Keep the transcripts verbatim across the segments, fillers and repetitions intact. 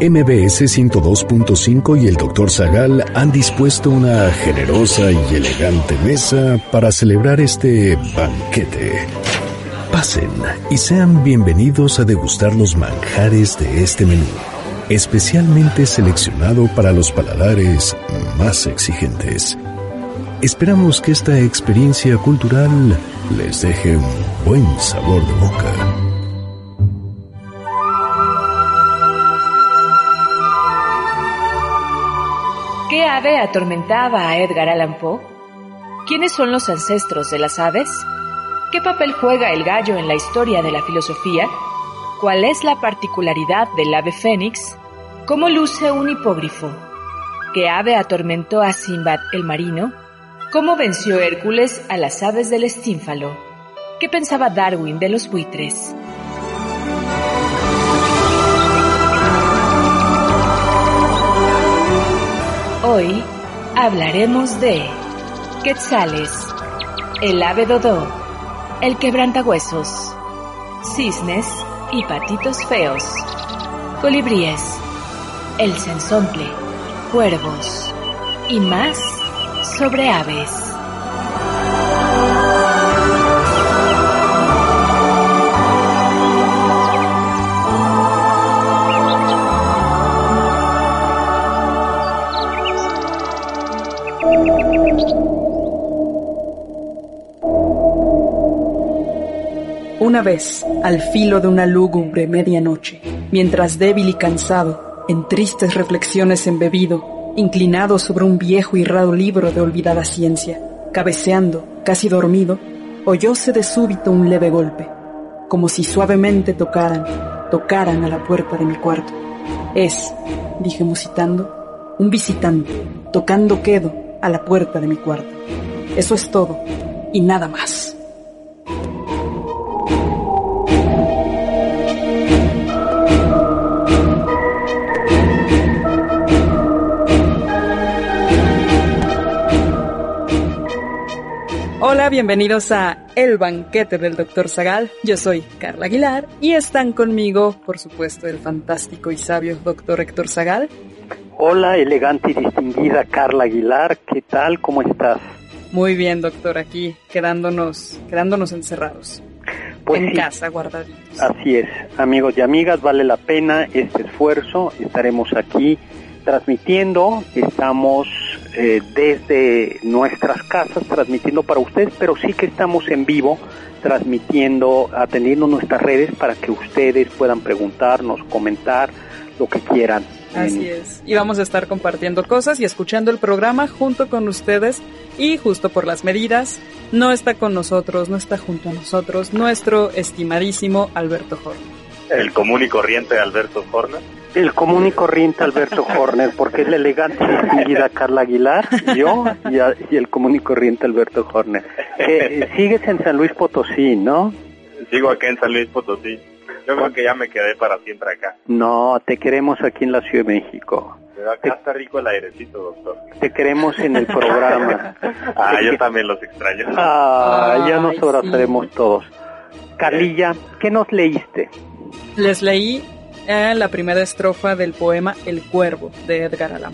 M B S ciento dos punto cinco y el doctor Zagal han dispuesto una generosa y elegante mesa para celebrar este banquete. Pasen y sean bienvenidos a degustar los manjares de este menú, especialmente seleccionado para los paladares más exigentes. Esperamos que esta experiencia cultural les deje un buen sabor de boca. ¿Qué ave atormentaba a Edgar Allan Poe? ¿Quiénes son los ancestros de las aves? ¿Qué papel juega el gallo en la historia de la filosofía? ¿Cuál es la particularidad del ave fénix? ¿Cómo luce un hipógrifo? ¿Qué ave atormentó a Simbad el marino? ¿Cómo venció Hércules a las aves del estínfalo? ¿Qué pensaba Darwin de los buitres? Hoy hablaremos de quetzales, el ave dodó, el quebrantahuesos, cisnes y patitos feos, colibríes, el censontle, cuervos y más sobre aves. Una vez, al filo de una lúgubre medianoche, mientras débil y cansado, en tristes reflexiones embebido, inclinado sobre un viejo y raro libro de olvidada ciencia, cabeceando, casi dormido, oyóse de súbito un leve golpe, como si suavemente tocaran, tocaran a la puerta de mi cuarto. Es, dije musitando, un visitante, tocando quedo a la puerta de mi cuarto. Eso es todo, y nada más. Hola, bienvenidos a El Banquete del doctor Zagal. Yo soy Carla Aguilar y están conmigo, por supuesto, el fantástico y sabio doctor Héctor Zagal. Hola, elegante y distinguida Carla Aguilar, ¿qué tal? ¿Cómo estás? Muy bien, doctor, aquí quedándonos, quedándonos encerrados. Pues en sí, casa, guardaditos. Así es, amigos y amigas, vale la pena este esfuerzo. Estaremos aquí transmitiendo, estamos eh, desde nuestras casas transmitiendo para ustedes, pero sí que estamos en vivo transmitiendo, atendiendo nuestras redes para que ustedes puedan preguntarnos, comentar lo que quieran. Así es, y vamos a estar compartiendo cosas y escuchando el programa junto con ustedes, y justo por las medidas, no está con nosotros, no está junto a nosotros nuestro estimadísimo Alberto Horner. El común y corriente Alberto Horner. El común y corriente Alberto Horner, porque es la elegante y distinguida Carla Aguilar, yo y, a, y el común y corriente Alberto Horner. Eh, sigues en San Luis Potosí, ¿no? Sigo acá en San Luis Potosí. Yo creo que ya me quedé para siempre acá. No, te queremos aquí en la Ciudad de México. Pero acá te, está rico el airecito, doctor. Te queremos en el programa. Ah, yo también los extraño. Ah, ya nos abrazaremos sí. todos. Carlilla, ¿qué nos leíste? Les leí eh, la primera estrofa del poema El Cuervo, de Edgar Allan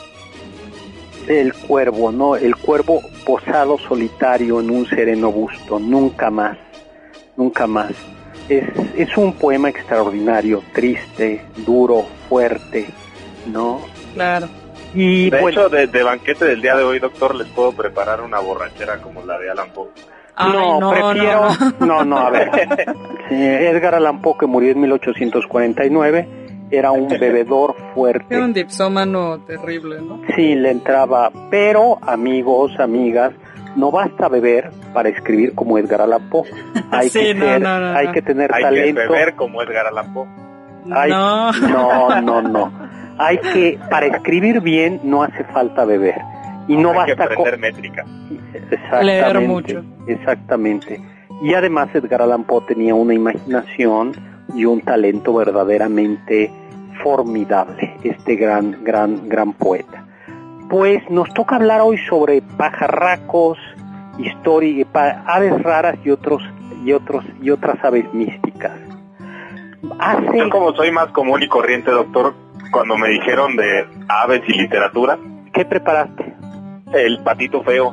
Poe. El cuervo, ¿no? El cuervo posado solitario en un sereno busto, nunca más, nunca más. Es, es un poema extraordinario, triste, duro, fuerte, ¿no? Claro. Y de pues, hecho, de, de banquete del día de hoy, doctor, les puedo preparar una borrachera como la de Allan Poe. Ay, no, no, prefiero... No, no, no, a ver. Sí, Edgar Allan Poe, que murió en mil ochocientos cuarenta y nueve, era un bebedor fuerte. Era un dipsómano terrible, ¿no? Sí, le entraba, pero, amigos, amigas, no basta beber para escribir como Edgar Allan Poe. Hay, sí, que, no, ser, no, no, hay no. que tener hay talento. Hay que beber como Edgar Allan Poe. Hay, no. no, no, no. Hay que, para escribir bien, no hace falta beber. Y no hay basta que aprender con... métrica. Exactamente. Leer mucho. Exactamente. Y además Edgar Allan Poe tenía una imaginación y un talento verdaderamente formidable, este gran, gran, gran poeta. Pues nos toca hablar hoy sobre pajarracos, historia, aves raras y otros y otros y otras aves místicas. Hace... Yo, como soy más común y corriente, doctor, cuando me dijeron de aves y literatura. ¿Qué preparaste? El patito feo.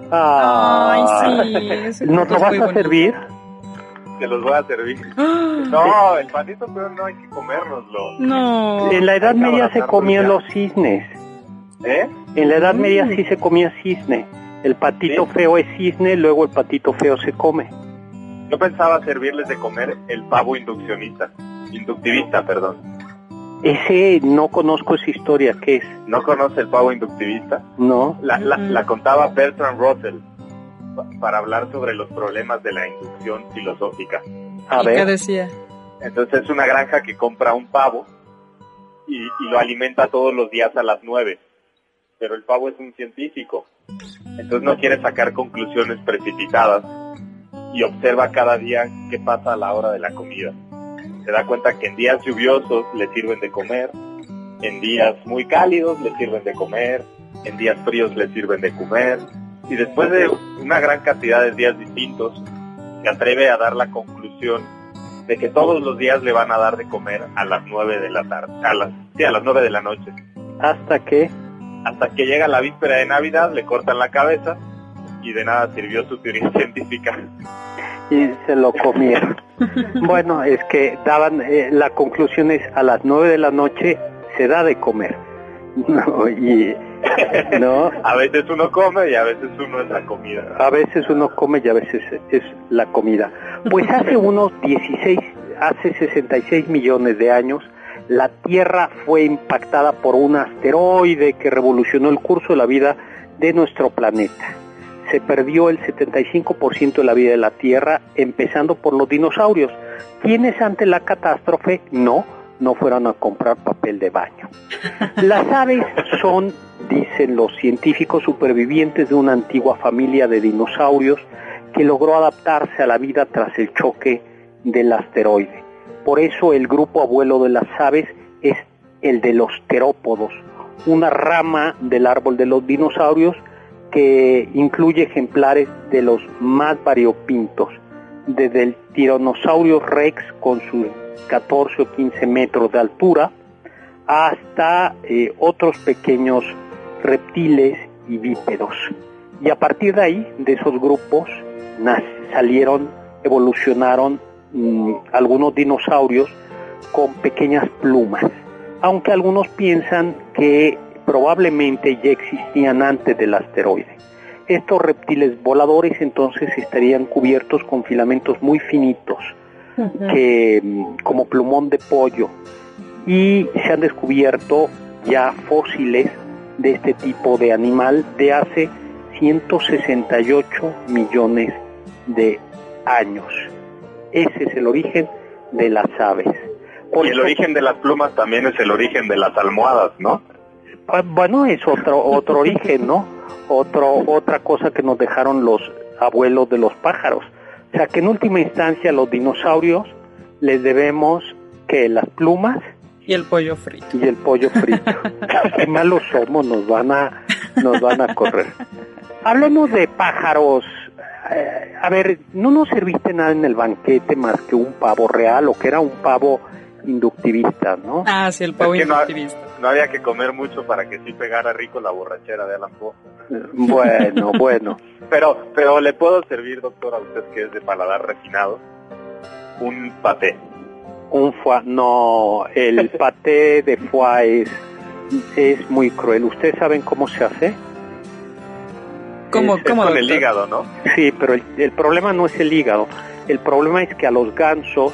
Ah, Ay, sí. ¿Nos lo vas a servir? Te los voy a servir. No, el patito feo no hay que comérnoslo. No. En la Edad Hay que Media se abrazarlo comían ya. los cisnes. ¿Eh? En la Edad Media sí se comía cisne. El patito ¿Sí? feo es cisne, luego el patito feo se come. Yo pensaba servirles de comer el pavo induccionista. Inductivista, perdón. Ese no conozco esa historia, ¿qué es? ¿No conoce el pavo inductivista? No. La, la, la contaba Bertrand Russell pa- para hablar sobre los problemas de la inducción filosófica. A ¿Y qué ver. decía? Entonces es una granja que compra un pavo y, y lo alimenta todos los días a las nueve. Pero el pavo es un científico. Entonces no quiere sacar conclusiones precipitadas y observa cada día qué pasa a la hora de la comida. Se da cuenta que en días lluviosos le sirven de comer, en días muy cálidos le sirven de comer, en días fríos le sirven de comer, y después de una gran cantidad de días distintos, se atreve a dar la conclusión de que todos los días le van a dar de comer a las nueve de la tarde, a las, sí, a las nueve de la noche. ¿Hasta qué? Hasta que llega la víspera de Navidad, le cortan la cabeza y de nada sirvió su teoría científica. Y se lo comieron. Bueno, es que daban, eh, la conclusión es a las nueve de la noche se da de comer. No, y, no, A veces uno come y a veces uno es la comida. a veces uno come y a veces es la comida. Pues hace unos dieciséis, hace sesenta y seis millones de años, la Tierra fue impactada por un asteroide que revolucionó el curso de la vida de nuestro planeta. Se perdió el setenta y cinco por ciento de la vida de la Tierra, empezando por los dinosaurios, quienes ante la catástrofe no, no fueron a comprar papel de baño. Las aves son, dicen los científicos, supervivientes de una antigua familia de dinosaurios que logró adaptarse a la vida tras el choque del asteroide. Por eso el grupo abuelo de las aves es el de los terópodos, una rama del árbol de los dinosaurios que incluye ejemplares de los más variopintos, desde el tiranosaurio rex con sus catorce o quince metros de altura, hasta eh, otros pequeños reptiles y bípedos. Y a partir de ahí, de esos grupos, nas- salieron, evolucionaron mmm, algunos dinosaurios con pequeñas plumas, aunque algunos piensan que probablemente ya existían antes del asteroide. Estos reptiles voladores entonces estarían cubiertos con filamentos muy finitos, uh-huh. que como plumón de pollo, y se han descubierto ya fósiles de este tipo de animal de hace ciento sesenta y ocho millones de años. Ese es el origen de las aves. Por y el eso, origen de las plumas también es el origen de las almohadas, ¿no? Bueno, es otro otro origen, ¿no? Otro otra cosa que nos dejaron los abuelos de los pájaros. O sea, que en última instancia los dinosaurios les debemos que las plumas y el pollo frito. Y el pollo frito. Qué malos somos, nos van a nos van a correr. Hablemos de pájaros. Eh, a ver, no nos serviste nada en el banquete más que un pavo real, o que era un pavo inductivista, ¿no? Ah, sí, el pavo es que inductivista. No, no había que comer mucho para que sí pegara rico la borrachera de Alan Poe. Bueno, bueno. Pero, pero le puedo servir, doctor, a usted que es de paladar refinado, un paté. Un foie, no, el paté de foie es, es muy cruel. ¿Ustedes saben cómo se hace? ¿Cómo, es, cómo es con el hígado, ¿no? Sí, pero el, el problema no es el hígado. El problema es que a los gansos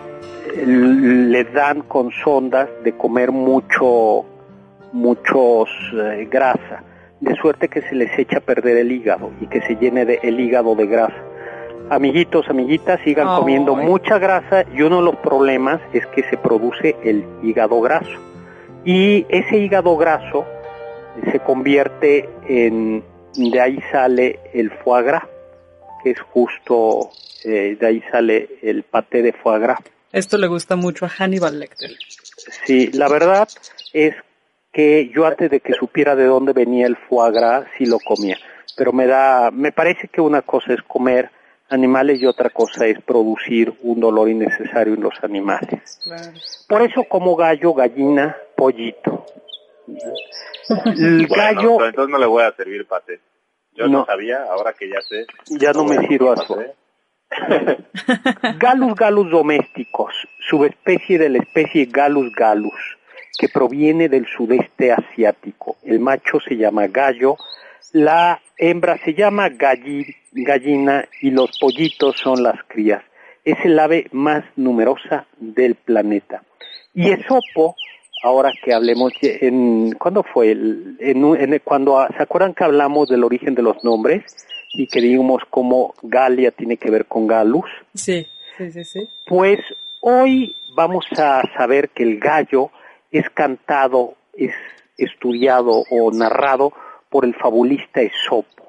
les dan con sondas de comer mucho muchos eh, grasa, de suerte que se les echa a perder el hígado y que se llene de, el hígado de grasa. Amiguitos, amiguitas, sigan oh, comiendo ay. mucha grasa, y uno de los problemas es que se produce el hígado graso, y ese hígado graso se convierte en, de ahí sale el foie gras, que es justo, eh, de ahí sale el paté de foie gras. Esto le gusta mucho a Hannibal Lecter. Sí, la verdad es que yo antes de que supiera de dónde venía el foie gras, sí lo comía. Pero me da, me parece que una cosa es comer animales y otra cosa es producir un dolor innecesario en los animales. Claro. Por eso como gallo, gallina, pollito. El gallo... Bueno, entonces no le voy a servir paté. Yo no, no sabía, ahora que ya sé... Ya no, no me sirvo a su... Gallus gallus domésticos, subespecie de la especie Gallus gallus, que proviene del sudeste asiático. El macho se llama gallo, la hembra se llama galli, gallina y los pollitos son las crías. Es el ave más numerosa del planeta. Y Esopo, ahora que hablemos, en, ¿cuándo fue? En, en, cuando, ¿se acuerdan que hablamos del origen de los nombres? Y que digamos cómo Galia tiene que ver con Gallus. Sí, sí, sí, sí. Pues hoy vamos a saber que el gallo es cantado, es estudiado o narrado por el fabulista Esopo,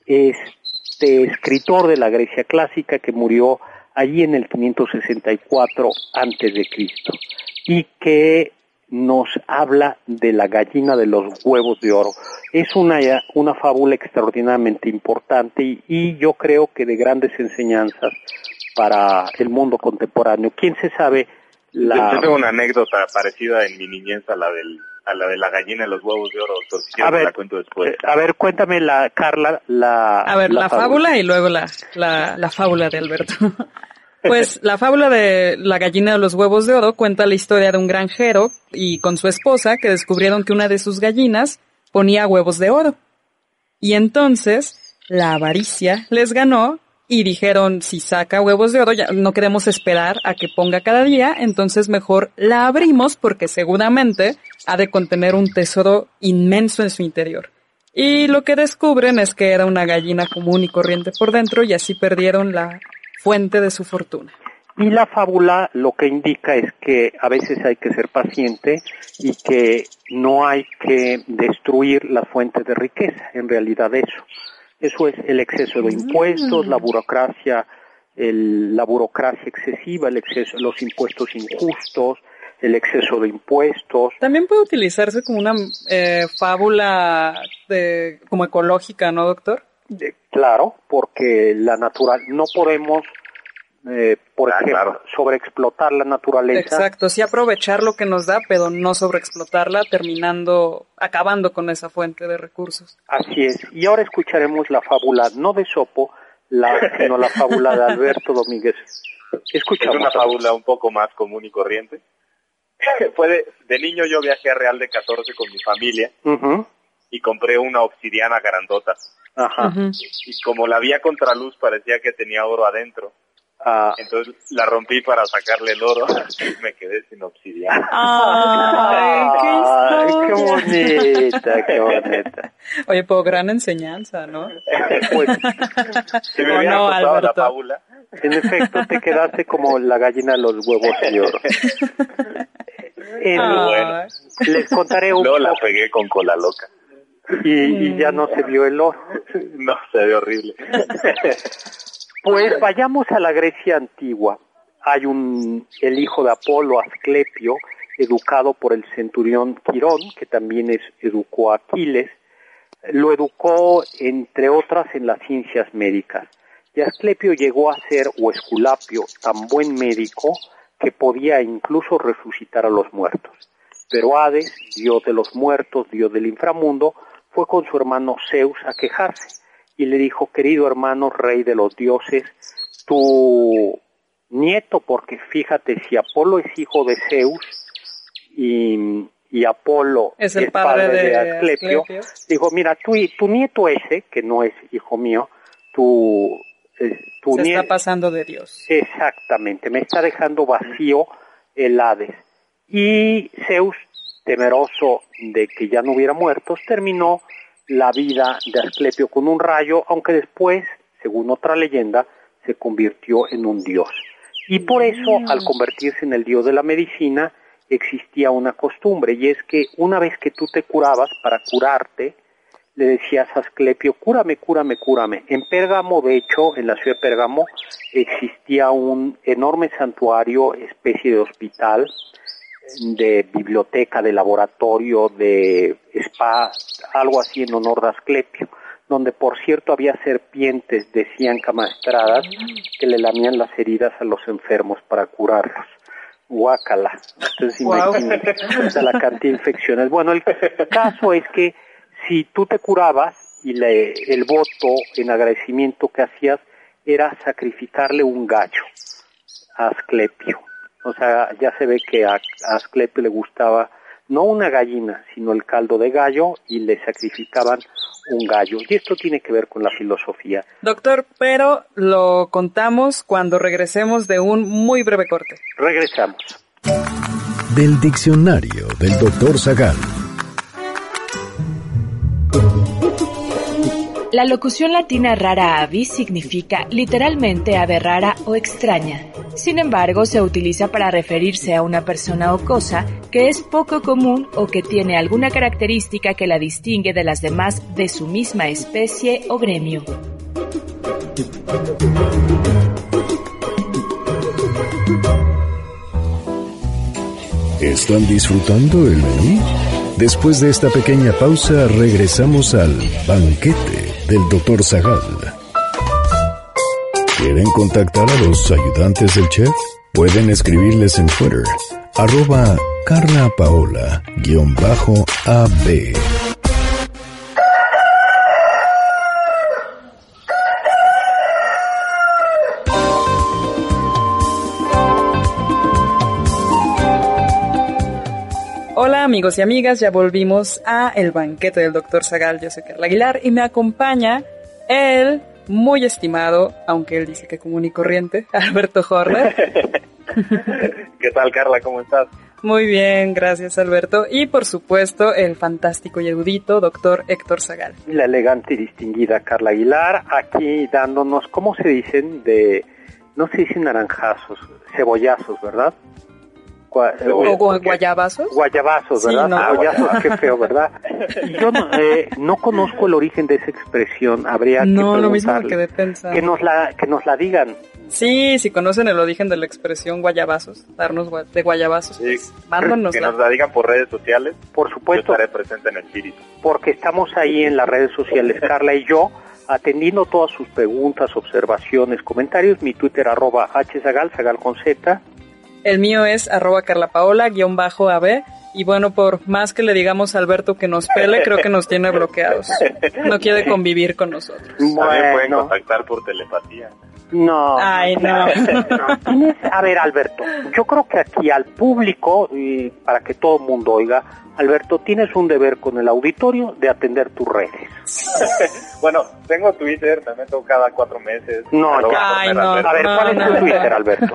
este escritor de la Grecia clásica que murió allí en el quinientos sesenta y cuatro antes de Cristo y que nos habla de la gallina de los huevos de oro. Es una, una fábula extraordinariamente importante y, y yo creo que de grandes enseñanzas para el mundo contemporáneo. ¿Quién se sabe la...? Yo tengo una anécdota parecida en mi niñez a la del a la de la gallina de los huevos de oro, doctor. Si a ver, la cuento después. A ver, cuéntame, la Carla, la... A ver, la, la fábula. fábula y luego la, la, la fábula de Alberto. Pues la fábula de la gallina de los huevos de oro cuenta la historia de un granjero y con su esposa que descubrieron que una de sus gallinas ponía huevos de oro. Y entonces la avaricia les ganó y dijeron, si saca huevos de oro, ya no queremos esperar a que ponga cada día, entonces mejor la abrimos porque seguramente ha de contener un tesoro inmenso en su interior. Y lo que descubren es que era una gallina común y corriente por dentro y así perdieron la fuente de su fortuna. Y la fábula lo que indica es que a veces hay que ser paciente y que no hay que destruir las fuentes de riqueza, en realidad eso. Eso es el exceso de impuestos, la burocracia, el, la burocracia excesiva, el exceso, los impuestos injustos, el exceso de impuestos. También puede utilizarse como una eh, fábula de, como ecológica, ¿no, doctor? De, claro, porque la natural, no podemos, eh, por ah, ejemplo, claro. sobreexplotar la naturaleza. Exacto, sí aprovechar lo que nos da, pero no sobreexplotarla, terminando, acabando con esa fuente de recursos. Así es, y ahora escucharemos la fábula, no de Esopo, la, sino la fábula de Alberto Domínguez. Escuchamos. Es una fábula un poco más común y corriente. Fue de, de niño yo viajé a Real de catorce con mi familia uh-huh. y compré una obsidiana grandota. Ajá. Uh-huh. Y como la vi a contraluz parecía que tenía oro adentro. Ah. Entonces la rompí para sacarle el oro y me quedé sin obsidiana. ¡Ay, Ay qué, qué bonita, qué bonita! Oye, pues gran enseñanza, ¿no? Pues, si me hubiera no, contado la fábula. En efecto, te quedaste como la gallina de los huevos de oro. Ah, bueno. Les contaré un Luego poco. la pegué con cola loca. Y, y ya no se vio el oro. No, se ve horrible. Pues vayamos a la Grecia antigua. Hay un, el hijo de Apolo, Asclepio, educado por el centurión Quirón, que también es, educó a Aquiles. Lo educó, entre otras, en las ciencias médicas. Y Asclepio llegó a ser, o Esculapio, tan buen médico que podía incluso resucitar a los muertos. Pero Hades, dios de los muertos, dios del inframundo, fue con su hermano Zeus a quejarse. Y le dijo, querido hermano, rey de los dioses, tu nieto, porque fíjate, si Apolo es hijo de Zeus y, y Apolo es el es padre, padre de, de Asclepio, Asclepio, dijo, mira, tu, tu nieto ese, que no es hijo mío, tu, eh, tu se nieto... está pasando de Dios. Exactamente, me está dejando vacío el Hades. Y Zeus, temeroso de que ya no hubiera muertos, terminó la vida de Asclepio con un rayo, aunque después, según otra leyenda, se convirtió en un dios. Y por eso, al convertirse en el dios de la medicina, existía una costumbre, y es que una vez que tú te curabas, para curarte, le decías a Asclepio, cúrame, cúrame, cúrame. En Pérgamo, de hecho, en la ciudad de Pérgamo, existía un enorme santuario, especie de hospital, de biblioteca, de laboratorio, de spa, algo así en honor de Asclepio, donde por cierto había serpientes, decían, camastradas, que le lamían las heridas a los enfermos para curarlos. Guácala. Entonces Wow. imagínate o sea, la cantidad de infecciones. Bueno, el caso es que si tú te curabas y le, el voto en agradecimiento que hacías era sacrificarle un gallo a Asclepio. O sea, ya se ve que a, a Asclepio le gustaba no una gallina, sino el caldo de gallo y le sacrificaban un gallo. Y esto tiene que ver con la filosofía. Doctor, pero lo contamos cuando regresemos de un muy breve corte. Regresamos. Del diccionario del doctor Zagal. La locución latina rara avis significa literalmente ave rara o extraña. Sin embargo, se utiliza para referirse a una persona o cosa que es poco común o que tiene alguna característica que la distingue de las demás de su misma especie o gremio. ¿Están disfrutando el menú? Después de esta pequeña pausa, regresamos al banquete del doctor Zagal. ¿Quieren contactar a los ayudantes del chef? Pueden escribirles en Twitter, arroba Carla Paola, guión bajo A B. Hola amigos y amigas, ya volvimos a el banquete del doctor Zagal. Yo soy Carla Aguilar y me acompaña el muy estimado, aunque él dice que común y corriente, Alberto Horner. ¿Qué tal, Carla? ¿Cómo estás? Muy bien, gracias Alberto. Y por supuesto el fantástico y erudito doctor Héctor Zagal. La elegante y distinguida Carla Aguilar, aquí dándonos, ¿cómo se dicen? De, no se dicen naranjazos, cebollazos, ¿verdad? Gua- ¿O gu- guayabazos? Guayabazos, ¿verdad? Sí, no. Cebollazos, qué feo, ¿verdad? Y yo no, eh, no conozco el origen de esa expresión, habría que No, lo mismo me preguntarle. quedé pensando. Que nos la, que nos la digan. Sí, si conocen el origen de la expresión guayabazos, darnos gua- de guayabazos, Sí, pues mándanos que nos la digan por redes sociales. Por supuesto, Yo estaré presente en el espíritu. porque estamos ahí en las redes sociales, Carla y yo, atendiendo todas sus preguntas, observaciones, comentarios. Mi Twitter, arroba hzagal, zagal con z. El mío es arroba carlapaola, guión bajo A B. Y bueno, por más que le digamos a Alberto que nos pele, creo que nos tiene bloqueados. No quiere convivir con nosotros. También pueden Bueno, contactar por telepatía. no. Ay, no. No, tienes- a ver, Alberto, yo creo que aquí al público, y para que todo el mundo oiga, Alberto, tienes un deber con el auditorio de atender tus redes. Bueno, tengo Twitter, también tengo cada cuatro meses. No, Arroba ya. Ay, Horner no, Alberto. A ver, ¿cuál es no, tu no. Twitter, Alberto?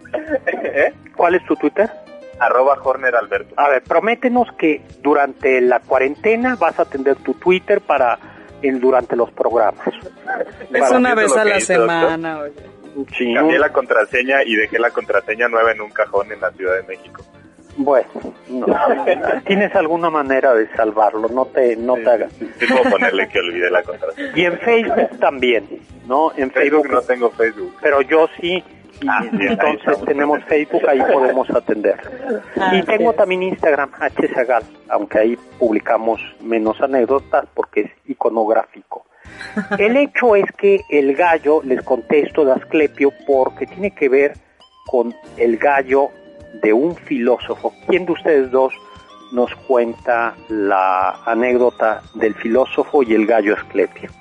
¿Eh? ¿Cuál es tu Twitter? Arroba Horner Alberto. A ver, prométenos que durante la cuarentena vas a atender tu Twitter para en, durante los programas. Es Para- una ¿eso vez es lo a que la hice, doctor? semana, oye. Sí, Cambié la contraseña y dejé la contraseña nueva en un cajón en la Ciudad de México. bueno, no. Tienes alguna manera de salvarlo, no te, no te hagas. Sí puedo ponerle que olvidé la contraseña. Y en Facebook también, ¿no? En Facebook Facebook, no tengo Facebook. pero yo sí, y Ah, bien, ahí entonces estamos. tenemos Facebook, ahí podemos atender. Ah, Y tengo sí. también Instagram, hzagal, aunque ahí publicamos menos anécdotas porque es iconográfico. El hecho es que el gallo, les contesto de Asclepio, porque tiene que ver con el gallo de un filósofo. ¿Quién de ustedes dos nos cuenta la anécdota del filósofo y el gallo Asclepio?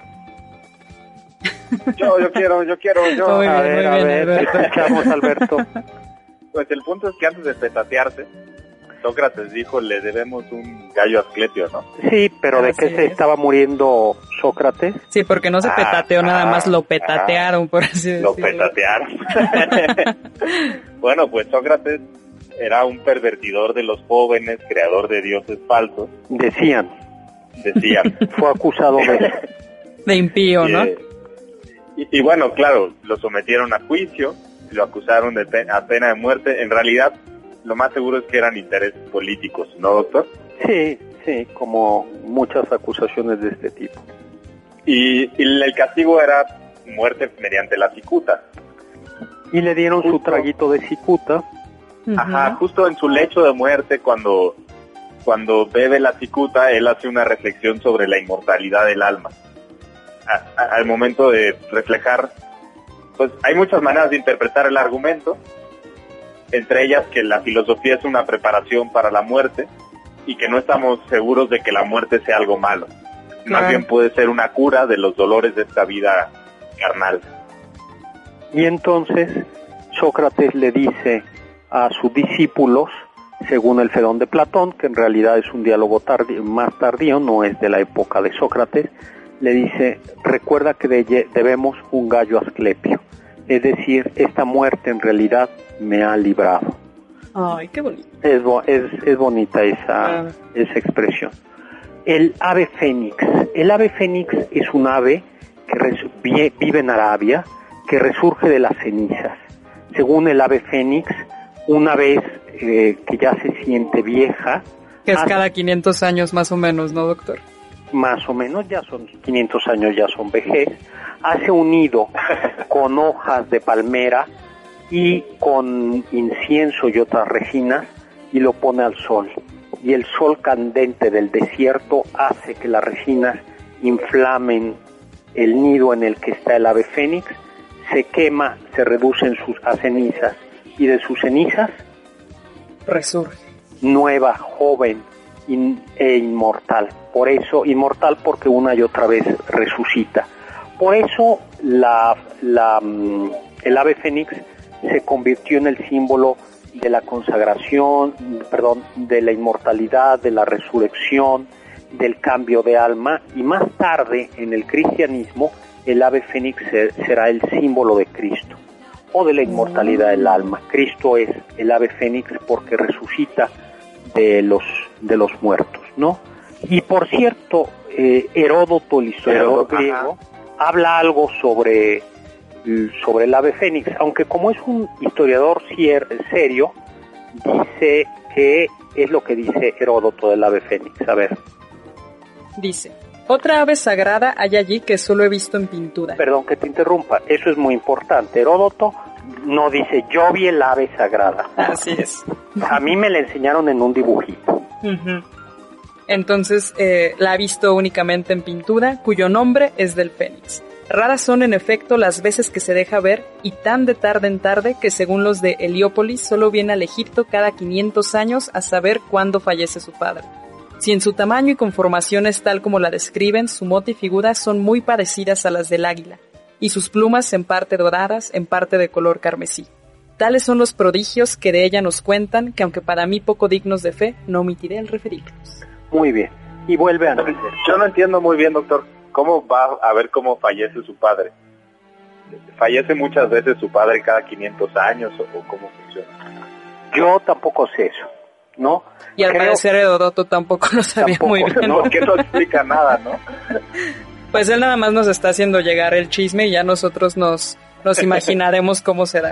Yo, yo quiero, yo quiero, yo. Muy A bien, ver, muy a bien, ver, te Alberto. escuchamos, Alberto. Pues el punto es que antes de petatearse, Sócrates dijo, le debemos un gallo a Asclepio, ¿no? Sí, pero ¿de Así qué se es. estaba muriendo Sócrates? Sí, porque no se Ah, petateó nada más, ah, lo petatearon, por así decirlo. Lo petatearon. Bueno, pues Sócrates era un pervertidor de los jóvenes, creador de dioses falsos, Decían, decían. fue acusado de... De impío, Y, ¿no? eh, Y, y bueno, claro, lo sometieron a juicio, lo acusaron de pe- a pena de muerte. En realidad, lo más seguro es que eran intereses políticos, ¿no, doctor? Sí, sí, como muchas acusaciones de este tipo. Y, y el castigo era muerte mediante la cicuta. Y le dieron su Justo. traguito de cicuta. Ajá, justo en su lecho de muerte, cuando, cuando bebe la cicuta, él hace una reflexión sobre la inmortalidad del alma. A- a- al momento de reflejar, pues hay muchas maneras de interpretar el argumento, entre ellas que la filosofía es una preparación para la muerte y que no estamos seguros de que la muerte sea algo malo. Más bien puede ser una cura de los dolores de esta vida carnal. Y entonces Sócrates le dice a sus discípulos, según el Fedón de Platón, que en realidad es un diálogo tardío, más tardío, no es de la época de Sócrates, le dice, recuerda que de, debemos un gallo a Asclepio, es decir, esta muerte en realidad me ha librado. Ay, qué bonito. Es, es, es bonita esa, ah. esa expresión. El ave fénix. El ave fénix es un ave que res, vive en Arabia, que resurge de las cenizas. Según el ave fénix, una vez eh, que ya se siente vieja... Que es cada quinientos años más o menos, ¿no, doctor? Más o menos, ya son quinientos años, ya son vejez. Hace un nido con hojas de palmera y con incienso y otras resinas y lo pone al sol. Y el sol candente del desierto hace que las resinas inflamen el nido en el que está el ave fénix, se quema, se reducen sus, a cenizas y de sus cenizas resurge. Nueva, joven in, e inmortal. Por eso, inmortal porque una y otra vez resucita. Por eso la, la, el ave fénix se convirtió en el símbolo de la consagración, perdón, de la inmortalidad, de la resurrección, del cambio de alma, y más tarde en el cristianismo el ave fénix será el símbolo de Cristo o de la inmortalidad del alma. Cristo es el ave fénix porque resucita de los de los muertos, ¿no? Y por cierto, eh, Heródoto, el historiador Heródoto, griego, ajá. habla algo sobre sobre el ave fénix, aunque como es un historiador serio, dice que es lo que dice Heródoto del ave fénix. A ver. Dice, otra ave sagrada hay allí que solo he visto en pintura. Perdón que te interrumpa, eso es muy importante. Heródoto no dice, yo vi el ave sagrada. Así es. A mí me la enseñaron en un dibujito. Uh-huh. Entonces, eh, la ha visto únicamente en pintura, cuyo nombre es del fénix. Raras son en efecto las veces que se deja ver, y tan de tarde en tarde que según los de Heliópolis solo viene al Egipto cada quinientos años a saber cuándo fallece su padre. Si en su tamaño y conformación es tal como la describen, su mote y figura son muy parecidas a las del águila, y sus plumas en parte doradas, en parte de color carmesí. Tales son los prodigios que de ella nos cuentan, que aunque para mí poco dignos de fe, no omitiré el referirlos. Muy bien, y vuelve a nacer. Yo no entiendo muy bien, doctor, ¿cómo va a ver cómo fallece su padre? ¿Fallece muchas veces su padre cada quinientos años o, o cómo funciona? Yo tampoco sé eso, ¿no? Y al Creo... parecer Heródoto tampoco lo sabía tampoco, muy bien. No, porque no explica nada, ¿no? Pues él nada más nos está haciendo llegar el chisme y ya nosotros nos, nos imaginaremos cómo será.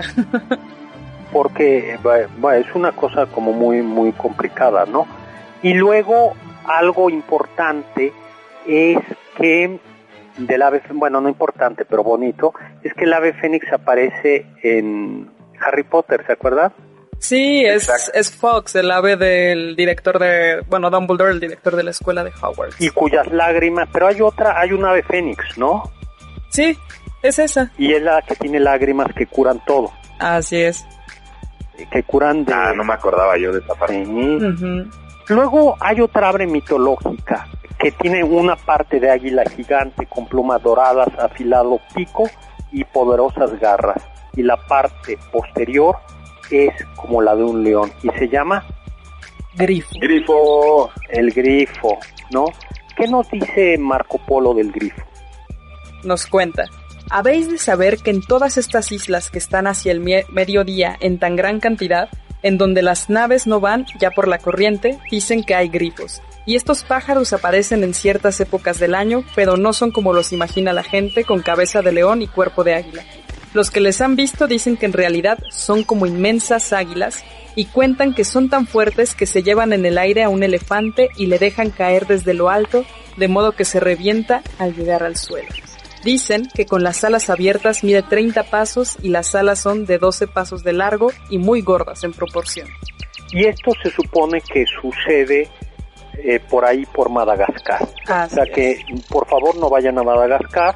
Porque bueno, es una cosa como muy, muy complicada, ¿no? Y luego algo importante es que del ave, bueno, no importante, pero bonito, es que el ave fénix aparece en Harry Potter, ¿se acuerdan? Sí, es, es Fox, el ave del director de, bueno, Dumbledore, el director de la escuela de Hogwarts. Y cuyas lágrimas, pero hay otra, hay un ave fénix, ¿no? Sí, es esa. Y es la que tiene lágrimas que curan todo. Así es. Que curan de... Ah, no me acordaba yo de esa parte. Sí. Uh-huh. Luego hay otra ave mitológica que tiene una parte de águila gigante con plumas doradas, afilado pico y poderosas garras. Y la parte posterior es como la de un león y se llama grifo. Grifo. El grifo, ¿no? ¿Qué nos dice Marco Polo del grifo? Nos cuenta: habéis de saber que en todas estas islas que están hacia el mie- mediodía en tan gran cantidad, en donde las naves no van ya por la corriente, dicen que hay grifos. Y estos pájaros aparecen en ciertas épocas del año, pero no son como los imagina la gente, con cabeza de león y cuerpo de águila. Los que les han visto dicen que en realidad son como inmensas águilas y cuentan que son tan fuertes que se llevan en el aire a un elefante y le dejan caer desde lo alto, de modo que se revienta al llegar al suelo. Dicen que con las alas abiertas mide treinta pasos y las alas son de doce pasos de largo y muy gordas en proporción. Y esto se supone que sucede eh, por ahí por Madagascar. Así o sea que, por favor, no vayan a Madagascar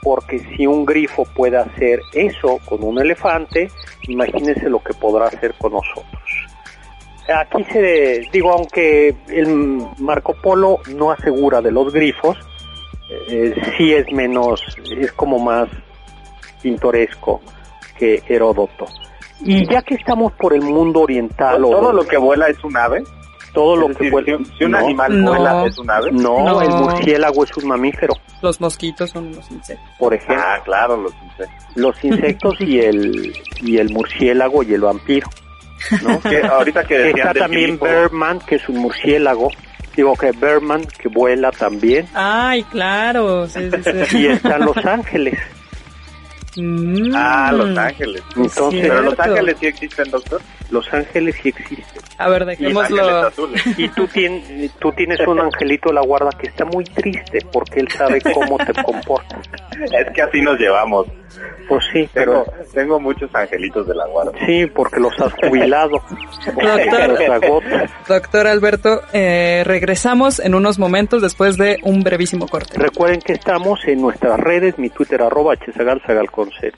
porque si un grifo puede hacer eso con un elefante, imagínense lo que podrá hacer con nosotros. Aquí se, digo, aunque el Marco Polo no asegura de los grifos, eh, sí es menos, es como más pintoresco que Heródoto. Y ya que estamos por el mundo oriental... ¿Todo o, lo que vuela es un ave? Todo lo es que decir, vuela... Si, si un no, animal no. vuela, ¿es un ave? No, No. el murciélago es un mamífero, Los mosquitos son los insectos. por ejemplo. Ah, claro, los insectos. Los insectos y el y el murciélago y el vampiro, ¿no? Que ahorita que decían Está del también grifo, Birdman, que es un murciélago. Digo que Birdman, que vuela también. Ay, claro. Sí, sí, sí. Y están los ángeles. Mm. Ah, Los Ángeles. Entonces, Pero Los Cierto. Ángeles sí existen, doctor. Los ángeles sí existen. A ver, Y Ángeles dejémoslo. azules. Y tú, tien, tú tienes un angelito de la guarda que está muy triste porque él sabe cómo te comportas. Es que así nos llevamos. Pues sí, pero... Tengo, tengo muchos angelitos de la guarda. Sí, porque los has jubilado. Porque Doctor. los agotas. Doctor Alberto, eh, regresamos en unos momentos después de un brevísimo corte. Recuerden que estamos en nuestras redes, mi Twitter arroba hzagal, zagal con z.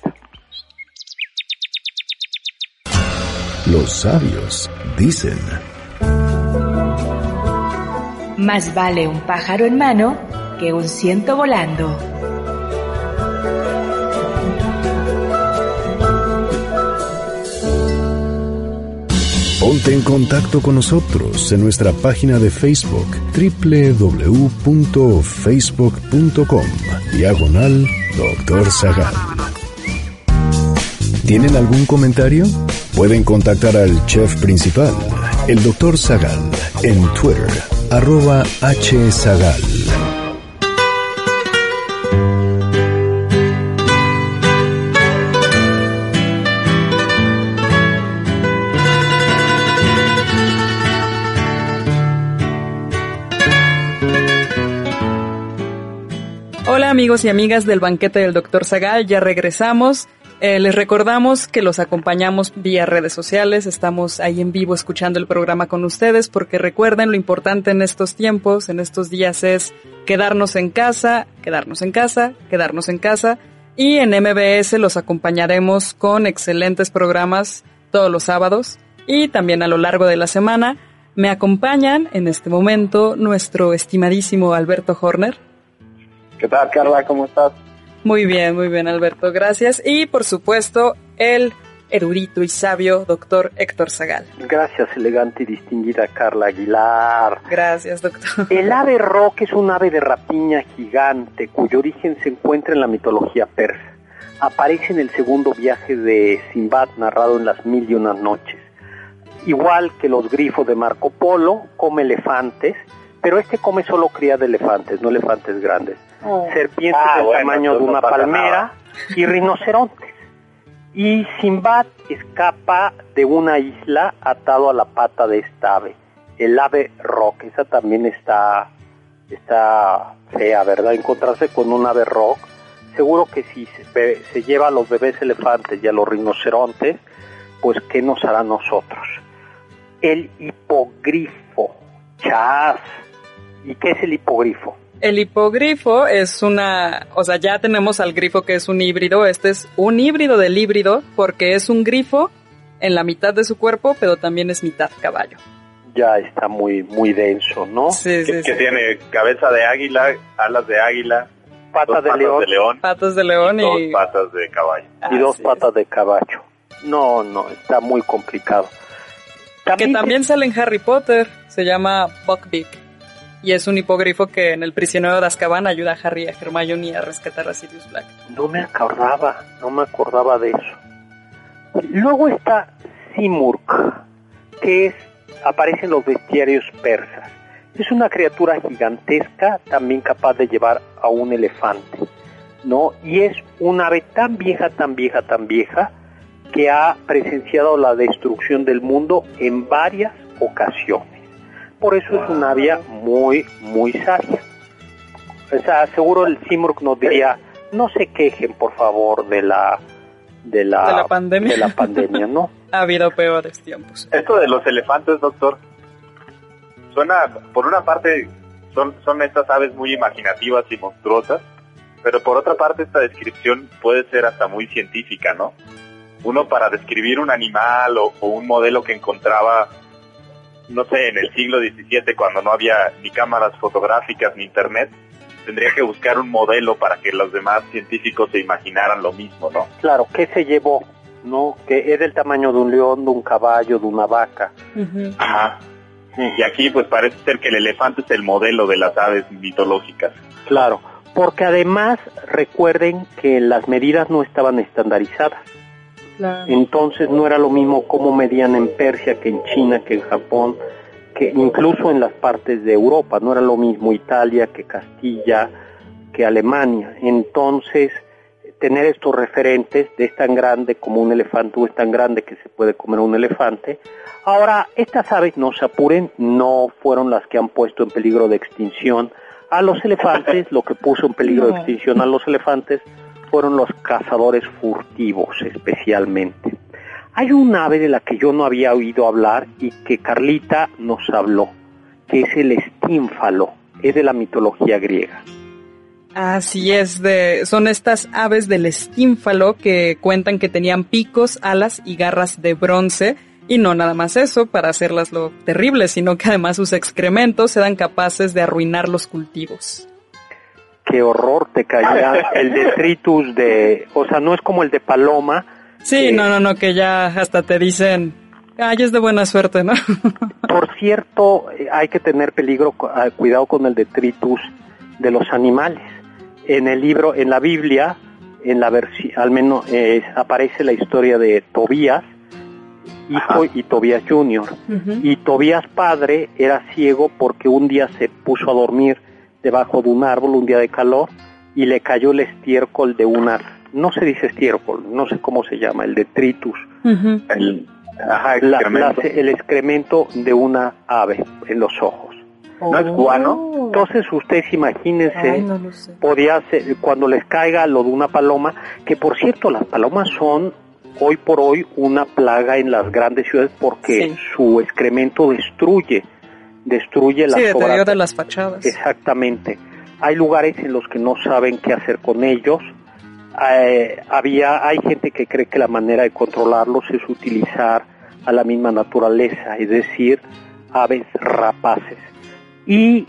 Los sabios dicen, Más vale un pájaro en mano que un ciento volando. ponte en contacto con nosotros en nuestra página de Facebook doble u doble u doble u punto facebook punto com diagonal doctor Zagal. ¿Tienen algún comentario? Pueden contactar al chef principal, el doctor Zagal, en Twitter, arroba hzagal. Hola amigos y amigas del banquete del doctor Zagal, ya regresamos. Eh, les recordamos que los acompañamos vía redes sociales, estamos ahí en vivo escuchando el programa con ustedes, porque recuerden, lo importante en estos tiempos, en estos días es quedarnos en casa, quedarnos en casa, quedarnos en casa, y en M B S los acompañaremos con excelentes programas todos los sábados y también a lo largo de la semana. Me acompañan en este momento nuestro estimadísimo Alberto Horner. ¿Qué tal, Carla? ¿Cómo estás? Muy bien, muy bien, Alberto, gracias. Y, por supuesto, el erudito y sabio doctor Héctor Zagal. Gracias, elegante y distinguida Carla Aguilar. Gracias, doctor. El ave roc es un ave de rapiña gigante cuyo origen se encuentra en la mitología persa. Aparece en el segundo viaje de Simbad, narrado en Las Mil y Unas Noches. Igual que los grifos de Marco Polo, come elefantes, pero este come solo cría de elefantes, no elefantes grandes. Oh. Serpientes ah, del bueno, tamaño de una no palmera nada. Y rinocerontes. Y Simbad escapa de una isla atado a la pata de esta ave, el ave roc. Esa también está, está fea, ¿verdad? Encontrarse con un ave roc. Seguro que si se, se lleva a los bebés elefantes y a los rinocerontes, pues ¿qué nos hará a nosotros? El hipogrifo. Chas. ¿Y qué es el hipogrifo? El hipogrifo es una, o sea, ya tenemos al grifo que es un híbrido. Este es un híbrido del híbrido porque es un grifo en la mitad de su cuerpo, pero también es mitad caballo. Ya está muy muy denso, ¿no? Sí, sí, que, sí. que tiene cabeza de águila, alas de águila, Pata dos de patas león, de león, patas de león y, y... dos patas de caballo. y dos Así patas es. de caballo. No, no, está muy complicado. Que también sale en Harry Potter, se llama Buckbeak. Y es un hipogrifo que en El prisionero de Azkaban ayuda a Harry y a Hermione a rescatar a Sirius Black. No me acordaba, no me acordaba de eso. Luego está Simurgh, que es, aparece en los bestiarios persas. Es una criatura gigantesca, también capaz de llevar a un elefante, ¿no? Y es un ave tan vieja, tan vieja, tan vieja, que ha presenciado la destrucción del mundo en varias ocasiones. Por eso es una ave muy, muy sabia. O sea, seguro el Simurgh nos diría, no se quejen, por favor, de la... De la, de la pandemia. De la pandemia, ¿no? Ha habido peores tiempos. Esto de los elefantes, doctor, suena, por una parte, son, son estas aves muy imaginativas y monstruosas, pero por otra parte esta descripción puede ser hasta muy científica, ¿no? Uno para describir un animal o, o un modelo que encontraba, no sé, en el siglo diecisiete, cuando no había ni cámaras fotográficas ni internet, tendría que buscar un modelo para que los demás científicos se imaginaran lo mismo, ¿no? Claro, ¿qué se llevó? ¿No? Que es del tamaño de un león, de un caballo, de una vaca. Uh-huh. Ajá. Y aquí pues parece ser que el elefante es el modelo de las aves mitológicas. Claro, porque además recuerden que las medidas no estaban estandarizadas. Claro. Entonces no era lo mismo cómo medían en Persia que en China, que en Japón, que incluso en las partes de Europa. No era lo mismo Italia que Castilla, que Alemania. Entonces, tener estos referentes de es tan grande como un elefante o es tan grande que se puede comer un elefante. Ahora, estas aves, no se apuren, no fueron las que han puesto en peligro de extinción a los elefantes. Lo que puso en peligro de extinción a los elefantes fueron los cazadores furtivos, especialmente. Hay un ave de la que yo no había oído hablar y que Carlita nos habló, que es el estínfalo, es de la mitología griega. Así es, de, son estas aves del estínfalo que cuentan que tenían picos, alas y garras de bronce, y no nada más eso, para hacerlas lo terrible, sino que además sus excrementos eran capaces de arruinar los cultivos. Qué horror, te caía el detritus de, o sea, no es como el de paloma. Sí, que, no, no, no, que ya hasta te dicen, ay, es de buena suerte, ¿no? Por cierto, hay que tener peligro, cuidado con el detritus de los animales. En el libro, en la Biblia, en la versión, al menos eh, aparece la historia de Tobías, hijo, y Tobías junior Uh-huh. Y Tobías padre era ciego porque un día se puso a dormir debajo de un árbol, un día de calor, y le cayó el estiércol de una, no se dice estiércol, no sé cómo se llama, el detritus, Uh-huh. El, ajá, la, excremento. la, el excremento de una ave en los ojos. ¿No es guano? Entonces ustedes imagínense, Ay, no lo sé. podía ser, cuando les caiga lo de una paloma, que por cierto las palomas son hoy por hoy una plaga en las grandes ciudades porque Sí. su excremento destruye, destruye las Sí, obras. deteriora las fachadas. Exactamente. Hay lugares en los que no saben qué hacer con ellos. Eh, había, hay gente que cree que la manera de controlarlos es utilizar a la misma naturaleza, es decir, aves rapaces. Y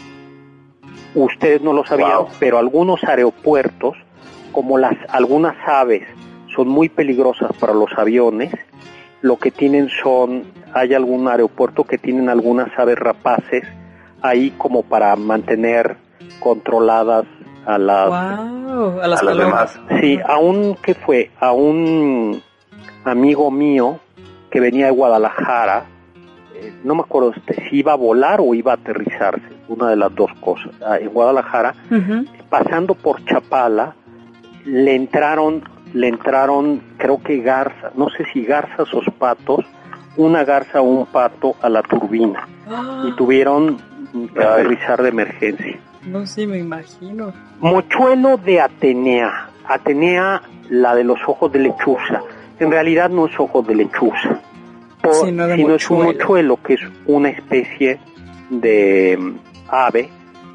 ustedes no lo sabían, wow. pero algunos aeropuertos, como las algunas aves son muy peligrosas para los aviones, lo que tienen son, hay algún aeropuerto que tienen algunas aves rapaces ahí como para mantener controladas a las, wow, a las, a las demás. Sí, a un, ¿qué fue? A un amigo mío que venía de Guadalajara, no me acuerdo si iba a volar o iba a aterrizarse, una de las dos cosas, en Guadalajara, uh-huh. pasando por Chapala, le entraron, le entraron, creo que garzas, no sé si garzas o patos, una garza o un pato a la turbina, ah. y tuvieron que aterrizar de emergencia. No, sí, me imagino. Mochuelo de Atenea, Atenea, la de los ojos de lechuza, en realidad no es ojos de lechuza, Por, sino, de sino es un mochuelo, que es una especie de um, ave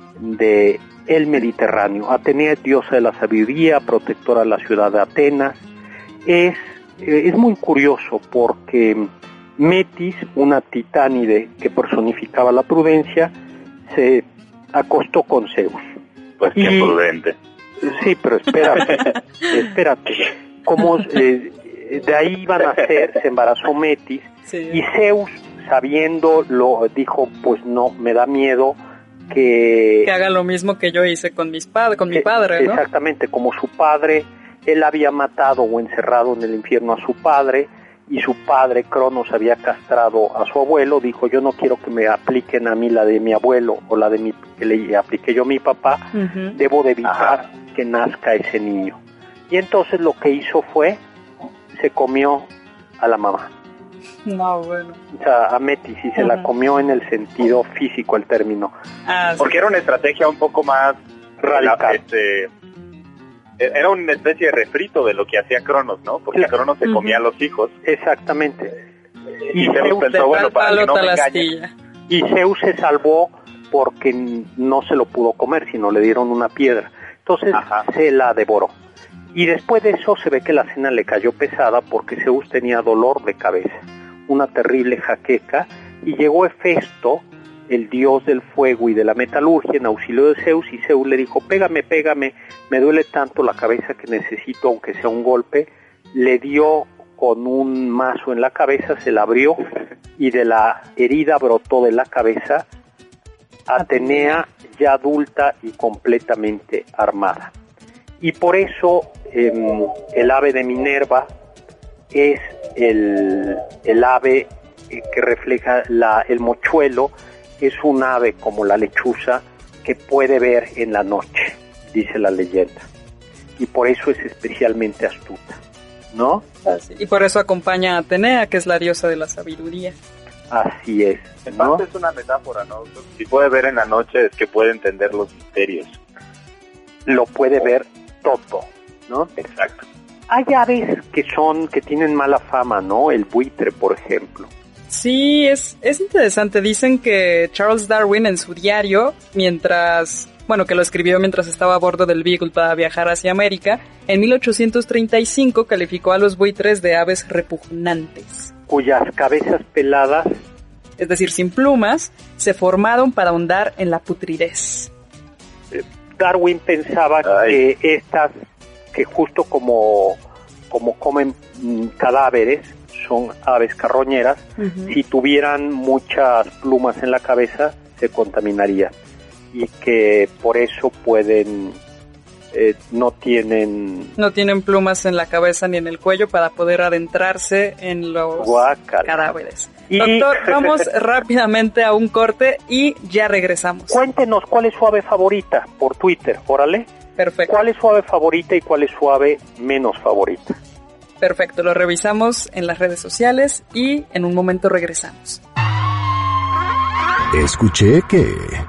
de el Mediterráneo. Atenea es diosa de la sabiduría, protectora de la ciudad de Atenas. Es, eh, es muy curioso porque Metis, una titánide que personificaba la prudencia, se acostó con Zeus. Pues qué y, prudente. Sí, pero espérate, espérate. Como eh, de ahí iban a ser, se embarazó Metis, sí. y Zeus, sabiendo, lo dijo, pues no, me da miedo que... Que haga lo mismo que yo hice con, mis pad- con que, mi padre, ¿no? Exactamente, como su padre, él había matado o encerrado en el infierno a su padre, y su padre, Cronos, había castrado a su abuelo, dijo, yo no quiero que me apliquen a mí la de mi abuelo, o la de mi, que le apliqué yo a mi papá, uh-huh. debo de evitar Ajá. que nazca ese niño. Y entonces lo que hizo fue, se comió a la mamá. No, bueno. O sea, a Metis, y se uh-huh. la comió en el sentido físico el término. Ah, Porque sí. era una estrategia un poco más radical. Este, era una especie de refrito de lo que hacía Cronos, ¿no? Porque claro. Cronos se uh-huh. comía a los hijos. Exactamente. Y, y Zeus, Zeus pensó, bueno, para que no me engañe. Y Zeus se salvó porque no se lo pudo comer, sino le dieron una piedra. Entonces Ajá. se la devoró. Y después de eso se ve que la cena le cayó pesada porque Zeus tenía dolor de cabeza, una terrible jaqueca, y llegó Hefesto, el dios del fuego y de la metalurgia, en auxilio de Zeus, y Zeus le dijo, pégame, pégame, me duele tanto la cabeza que necesito, aunque sea un golpe. Le dio con un mazo en la cabeza, se la abrió, y de la herida brotó de la cabeza Atenea, ya adulta y completamente armada. Y por eso eh, el ave de Minerva es el, el ave que refleja la, el mochuelo, es un ave como la lechuza que puede ver en la noche, dice la leyenda. Y por eso es especialmente astuta, ¿no? Así, y por eso acompaña a Atenea, que es la diosa de la sabiduría. Así es, ¿no? Es una metáfora, ¿no? Si puede ver en la noche es que puede entender los misterios. Lo puede ver todo, ¿no? Exacto. Hay aves que son, que tienen mala fama, ¿no? El buitre, por ejemplo. Sí, es, es interesante. Dicen que Charles Darwin en su diario, mientras, bueno, que lo escribió mientras estaba a bordo del Beagle para viajar hacia América, en mil ochocientos treinta y cinco calificó a los buitres de aves repugnantes, cuyas cabezas peladas, es decir, sin plumas, se formaron para ahondar en la putridez. Darwin pensaba Ay. que estas, que justo como, como comen mm, cadáveres, son aves carroñeras, uh-huh. si tuvieran muchas plumas en la cabeza, se contaminarían. Y que por eso pueden, eh, no tienen... No tienen plumas en la cabeza ni en el cuello para poder adentrarse en los Guácala. cadáveres. Y... Doctor, vamos rápidamente a un corte y ya regresamos. Cuéntenos cuál es su ave favorita por Twitter, órale. Perfecto. ¿Cuál es su ave favorita y cuál es su ave menos favorita? Perfecto, lo revisamos en las redes sociales y en un momento regresamos. Escuché que...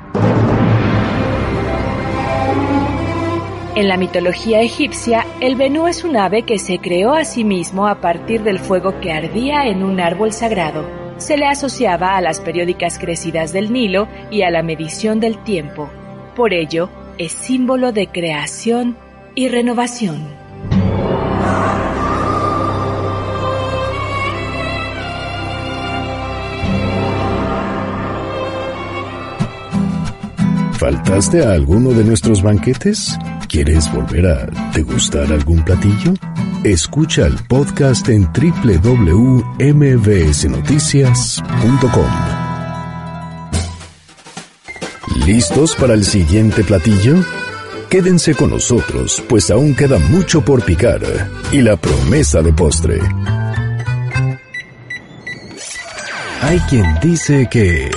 En la mitología egipcia, el Benú es un ave que se creó a sí mismo a partir del fuego que ardía en un árbol sagrado. Se le asociaba a las periódicas crecidas del Nilo y a la medición del tiempo. Por ello, es símbolo de creación y renovación. ¿Faltaste a alguno de nuestros banquetes? ¿Quieres volver a degustar algún platillo? Escucha el podcast en doble u doble u doble u punto m b s noticias punto com. ¿Listos para el siguiente platillo? Quédense con nosotros, pues aún queda mucho por picar y la promesa de postre. Hay quien dice que...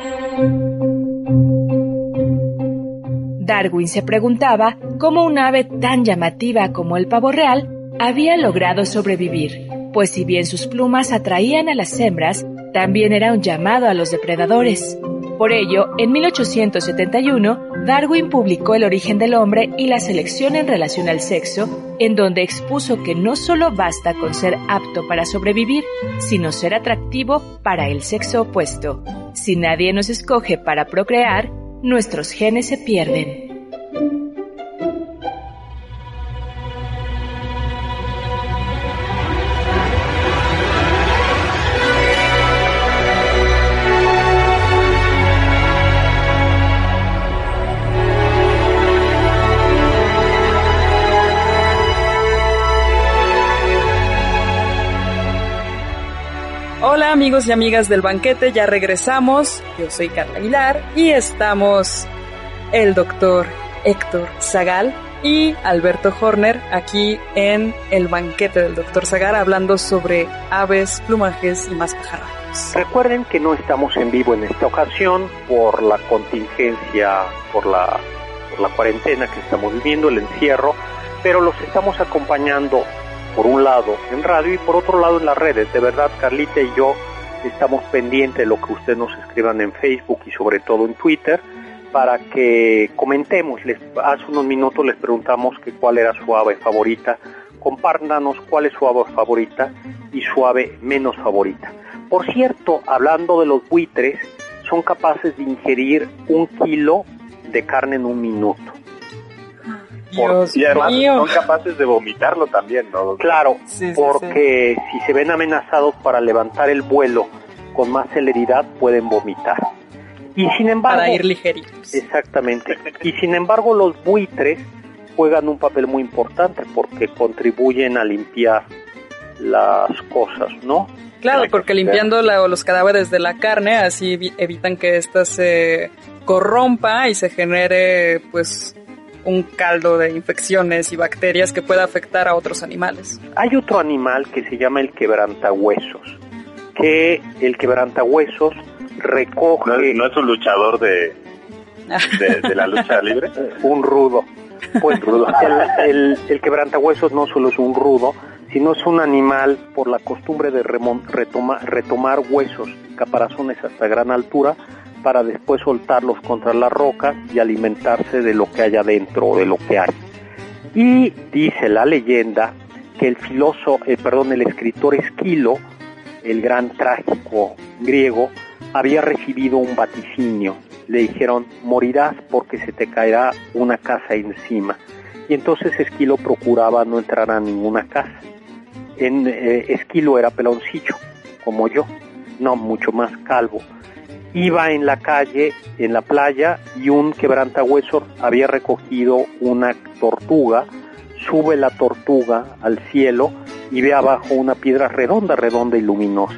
Darwin se preguntaba cómo un ave tan llamativa como el pavo real había logrado sobrevivir, pues si bien sus plumas atraían a las hembras, también era un llamado a los depredadores. Por ello, en mil ochocientos setenta y uno, Darwin publicó El origen del hombre y la selección en relación al sexo, en donde expuso que no solo basta con ser apto para sobrevivir, sino ser atractivo para el sexo opuesto. Si nadie nos escoge para procrear, nuestros genes se pierden. Hola amigos y amigas del banquete, ya regresamos. Yo soy Carla Aguilar y estamos el doctor Héctor Zagal y Alberto Horner aquí en el banquete del doctor Zagal hablando sobre aves, plumajes y más pajarracos. Recuerden que no estamos en vivo en esta ocasión por la contingencia, por la, por la cuarentena que estamos viviendo, el encierro, pero los estamos acompañando por un lado en radio y por otro lado en las redes. De verdad, Carlita y yo estamos pendientes de lo que ustedes nos escriban en Facebook y sobre todo en Twitter para que comentemos. Les, hace unos minutos les preguntamos que cuál era su ave favorita. Compártanos cuál es su ave favorita y su ave menos favorita. Por cierto, hablando de los buitres, son capaces de ingerir un kilo de carne en un minuto. Dios y además mío. son capaces de vomitarlo también, ¿no? Claro, Sí, sí, porque si se ven amenazados para levantar el vuelo con más celeridad, pueden vomitar. Y sin embargo... Para ir ligeritos. Exactamente. Y sin embargo, los buitres juegan un papel muy importante porque contribuyen a limpiar las cosas, ¿no? Claro, porque limpiando la, los cadáveres de la carne, así evi- evitan que ésta se corrompa y se genere, pues, un caldo de infecciones y bacterias que pueda afectar a otros animales. Hay otro animal que se llama el quebrantahuesos, que el quebrantahuesos recoge... ¿No es, no es un luchador de, de, de la lucha libre? un rudo. Pues el, el, el quebrantahuesos no solo es un rudo, sino es un animal por la costumbre de remon, retoma, retomar huesos, caparazones hasta gran altura, para después soltarlos contra las rocas y alimentarse de lo que hay adentro, de lo que hay. Y dice la leyenda que el filósofo, eh, perdón, el escritor Esquilo, el gran trágico griego, había recibido un vaticinio. Le dijeron, morirás porque se te caerá una casa encima. Y entonces Esquilo procuraba no entrar a ninguna casa. En, eh, Esquilo era peloncillo, como yo, no, mucho más calvo. Iba en la calle, en la playa, y un quebrantahuesos había recogido una tortuga, sube la tortuga al cielo y ve abajo una piedra redonda, redonda y luminosa.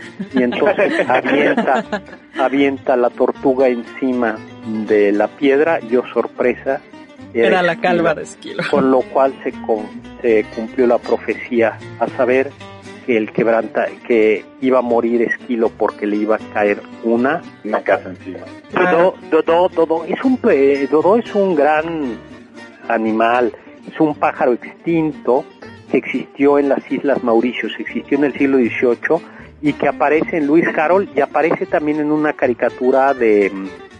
Y entonces avienta, avienta la tortuga encima de la piedra y, oh sorpresa, Era, era la Esquilo, calva de Esquilo. con lo cual se, con, se cumplió la profecía, a saber que el quebranta, que iba a morir Esquilo porque le iba a caer una Una casa encima. Dodó, Dodó, Dodó es un eh, Dodó es un gran animal, es un pájaro extinto que existió en las Islas Mauritius, existió en el siglo dieciocho y que aparece en Lewis Carroll y aparece también en una caricatura de,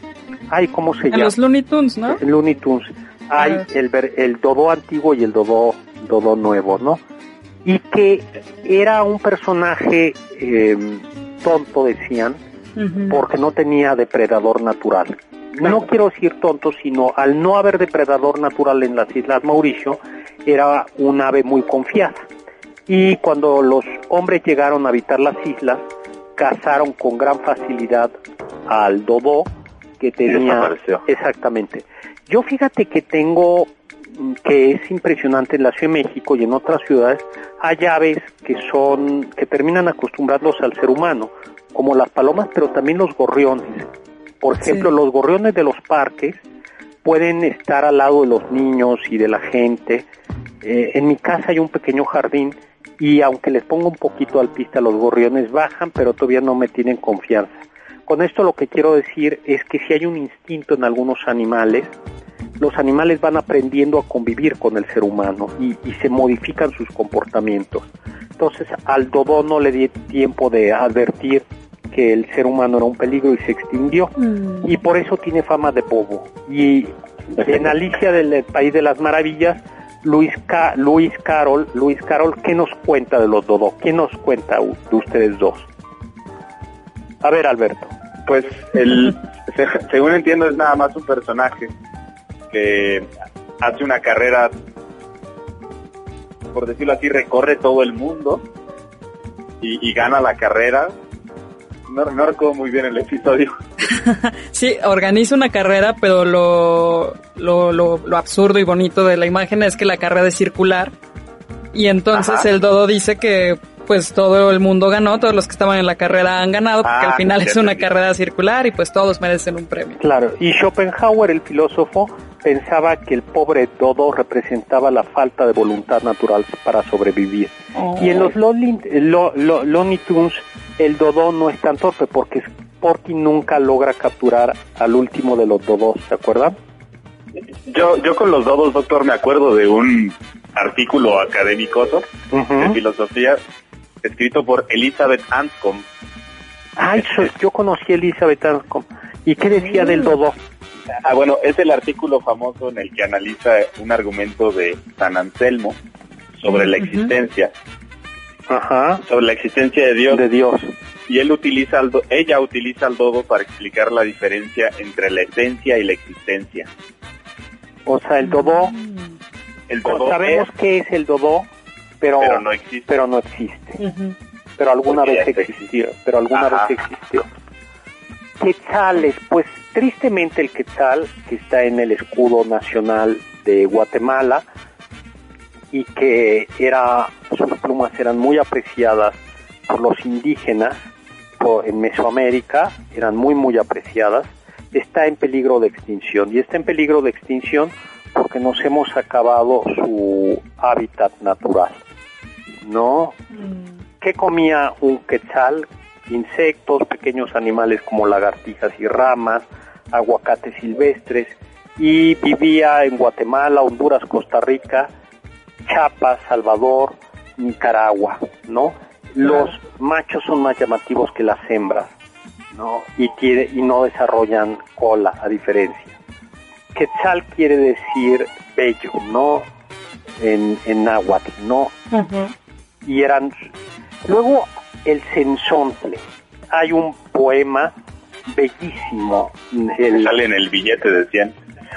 ay, ¿cómo se En llama? los Looney Tunes, ¿no? En Looney Tunes. Hay Ah. el, ver- el Dodó antiguo y el Dodó, Dodó nuevo, ¿no? Y que era un personaje eh, tonto, decían, Ujú. porque no tenía depredador natural. No quiero decir tonto, sino al no haber depredador natural en las Islas Mauricio, era un ave muy confiada. Y cuando los hombres llegaron a habitar las islas, cazaron con gran facilidad al Dodó, que tenía... Desapareció. Exactamente. Yo fíjate que tengo, que es impresionante, en la Ciudad de México y en otras ciudades, hay aves que son, que terminan acostumbrándose al ser humano, como las palomas, pero también los gorriones. Por ejemplo, Sí. los gorriones de los parques pueden estar al lado de los niños y de la gente. Eh, en mi casa hay un pequeño jardín y aunque les pongo un poquito al pista, los gorriones bajan, pero todavía no me tienen confianza. Con esto lo que quiero decir es que si hay un instinto en algunos animales, los animales van aprendiendo a convivir con el ser humano y, y se modifican sus comportamientos. Entonces al Dodó no le di tiempo de advertir que el ser humano era un peligro y se extinguió, Mm. y por eso tiene fama de bobo. Y en Alicia del País de las Maravillas, Luis Ca Luis Carroll, Luis Carroll, ¿qué nos cuenta de los Dodó? ¿Qué nos cuenta de ustedes dos? A ver, Alberto. Pues, el, se- según entiendo, es nada más un personaje que hace una carrera, por decirlo así, recorre todo el mundo y, y gana la carrera. No, no recuerdo muy bien el episodio. Sí, organiza una carrera, pero lo, lo, lo, lo absurdo y bonito de la imagen es que la carrera es circular. Y entonces Ajá. el Dodo dice que pues todo el mundo ganó, todos los que estaban en la carrera han ganado, porque Ah, al final ya es una entendí. carrera circular y pues todos merecen un premio. Claro, y Schopenhauer, el filósofo, pensaba que el pobre Dodo representaba la falta de voluntad natural para sobrevivir. Oh. Y en los Looney, lo, lo, Looney Tunes, el Dodó no es tan torpe porque Porky nunca logra capturar al último de los Dodós, ¿se acuerdan? Yo, yo con los dodos, doctor, me acuerdo de un artículo académico de Uh-huh. filosofía escrito por Elizabeth Anscombe. Ay, so- yo conocí a Elizabeth Anscombe. ¿Y qué decía del Dodó? Ah, bueno, es el artículo famoso en el que analiza un argumento de San Anselmo sobre la Ujú. existencia, Ajá, sobre la existencia de Dios, de Dios. y él utiliza al do- ella utiliza al dodo para explicar la diferencia entre la esencia y la existencia. O sea, el Dodó El dodó sabemos es, qué es el dodó, pero, pero no existe. Pero no existe. Uh-huh. Pero alguna Porque vez ya existió. Pero alguna Ajá. vez existió. Quetzales, pues tristemente el quetzal, que está en el escudo nacional de Guatemala, y que era, sus plumas eran muy apreciadas por los indígenas por, en Mesoamérica, eran muy muy apreciadas, está en peligro de extinción, y está en peligro de extinción porque nos hemos acabado su hábitat natural, ¿no? Mm. ¿Qué comía un quetzal? Insectos, pequeños animales como lagartijas y ramas, aguacates silvestres, y vivía en Guatemala, Honduras, Costa Rica, Chiapas, Salvador, Nicaragua, ¿no? Los machos son más llamativos que las hembras, ¿no? Y, tiene, y no desarrollan cola, a diferencia. Quetzal quiere decir bello, ¿no? En, en náhuatl, ¿no? Uh-huh. Y eran... Luego, el cenzontle. Hay un poema bellísimo. El, sale en el billete de cien.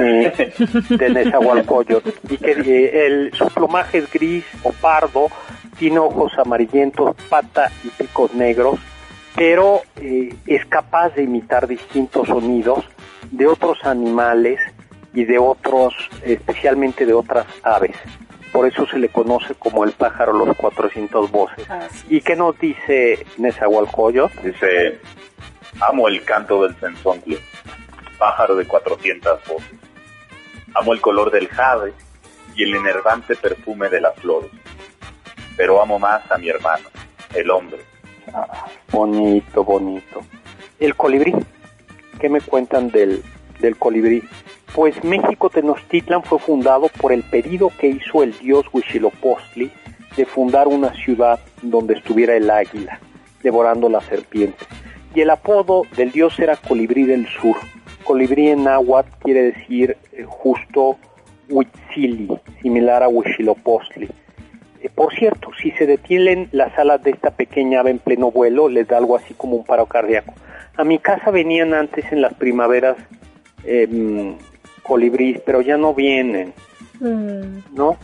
Sí, de Nezahualcóyotl. Y que eh, el, su plumaje es gris o pardo, tiene ojos amarillentos, pata y picos negros, pero eh, es capaz de imitar distintos sonidos de otros animales y de otros, especialmente de otras aves. Por eso se le conoce como el pájaro de los cuatrocientas voces. Ah, sí. ¿Y qué nos dice Nezahualcóyotl? Dice, amo el canto del cenzontle, pájaro de cuatrocientas voces. Amo el color del jade y el enervante perfume de las flores. Pero amo más a mi hermano, el hombre. Ah, bonito, bonito. El colibrí. ¿Qué me cuentan del, del colibrí? Pues México Tenochtitlan fue fundado por el pedido que hizo el dios Huitzilopochtli de fundar una ciudad donde estuviera el águila, devorando la serpiente. Y el apodo del dios era Colibrí del Sur. Colibrí en náhuatl quiere decir eh, justo Huitzili, similar a Huitzilopochtli. Eh, por cierto, si se detienen las alas de esta pequeña ave en pleno vuelo, les da algo así como un paro cardíaco. A mi casa venían antes en las primaveras eh, colibríes, pero ya no vienen, mm. ¿no?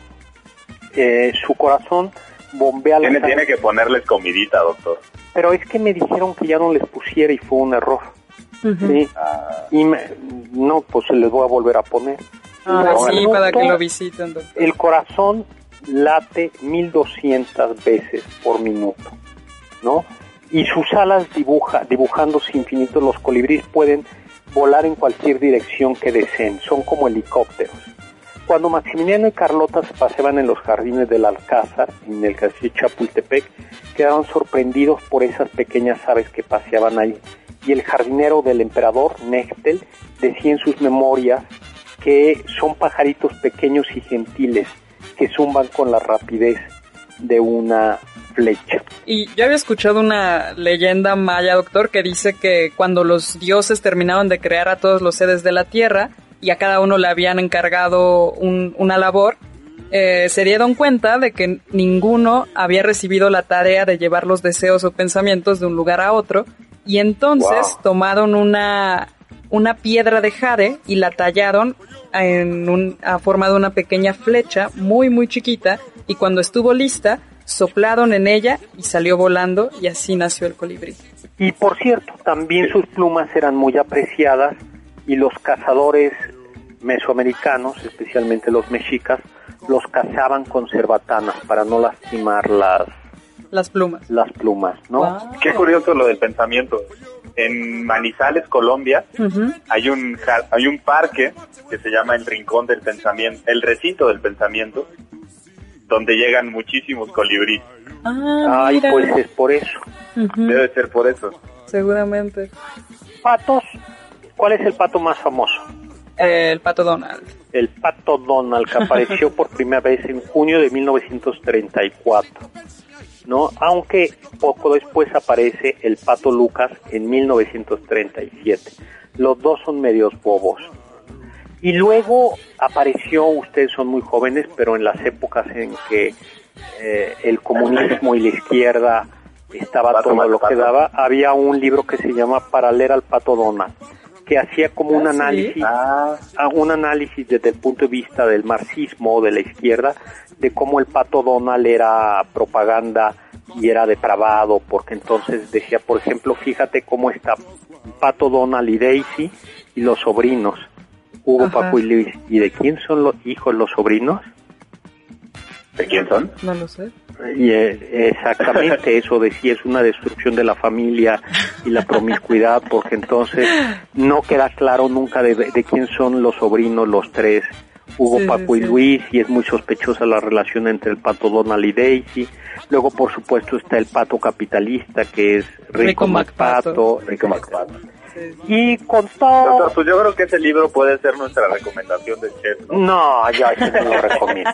Eh, su corazón bombea la tiene, tiene que ponerles comidita, doctor. Pero es que me dijeron que ya no les pusiera y fue un error. Uh-huh. ¿Sí? Ah. Y me, no, pues les voy a volver a poner. Ah, sí, minuto, para que lo visiten, doctor. El corazón late mil doscientas veces por minuto, ¿no? Y sus alas dibuja, dibujándose infinitos, los colibríes pueden volar en cualquier dirección que deseen, son como helicópteros. Cuando Maximiliano y Carlota se paseaban en los jardines del Alcázar, en el castillo Chapultepec, quedaron sorprendidos por esas pequeñas aves que paseaban ahí. Y el jardinero del emperador, Nechtel, decía en sus memorias que son pajaritos pequeños y gentiles que zumban con la rapidez de una flecha. Y yo había escuchado una leyenda maya, doctor, que dice que cuando los dioses terminaron de crear a todos los seres de la tierra y a cada uno le habían encargado un, una labor, eh, se dieron cuenta de que ninguno había recibido la tarea de llevar los deseos o pensamientos de un lugar a otro, y entonces wow. tomaron una, una piedra de jade y la tallaron en un, a forma de una pequeña flecha muy muy chiquita, y cuando estuvo lista soplaron en ella y salió volando, y así nació el colibrí. Y por cierto, también sus plumas eran muy apreciadas, y los cazadores mesoamericanos, especialmente los mexicas, los cazaban con cerbatanas para no lastimar las las plumas. Las plumas, ¿no? Wow. Qué curioso lo del pensamiento. En Manizales, Colombia, uh-huh. hay un hay un parque que se llama el Rincón del Pensamiento, el Recinto del Pensamiento, donde llegan muchísimos colibríes. Ah, Ay, mira. pues es por eso. Uh-huh. Debe ser por eso. Seguramente. Patos, ¿cuál es el pato más famoso? Eh, el pato Donald. El pato Donald, que apareció por primera vez en junio de mil novecientos treinta y cuatro, ¿no? Aunque poco después aparece el pato Lucas en mil novecientos treinta y siete. Los dos son medios bobos. Y luego apareció, ustedes son muy jóvenes, pero en las épocas en que eh, el comunismo y la izquierda estaba pato todo lo que daba, había un libro que se llama Para leer al pato Donald, que hacía como un ¿Ah, análisis, sí? ah, un análisis desde el punto de vista del marxismo, de la izquierda, de cómo el Pato Donald era propaganda y era depravado, porque entonces decía, por ejemplo, fíjate cómo está Pato Donald y Daisy y los sobrinos, Hugo, Ajá. Paco y Luis. ¿Y de quién son los hijos, los sobrinos? ¿De quién son? No lo sé. Y eh, exactamente eso decía, es una destrucción de la familia y la promiscuidad, porque entonces no queda claro nunca de, de quién son los sobrinos, los tres, Hugo, Sí, Paco sí, y sí. Luis, y es muy sospechosa la relación entre el Pato Donald y Daisy. Luego, por supuesto, está el Pato capitalista, que es Rico, Rico MacPato. MacPato. Rico MacPato. Sí, sí. Y con todo... Doctor, pues yo creo que ese libro puede ser nuestra recomendación de chef, ¿no? No, yo ese no lo recomiendo.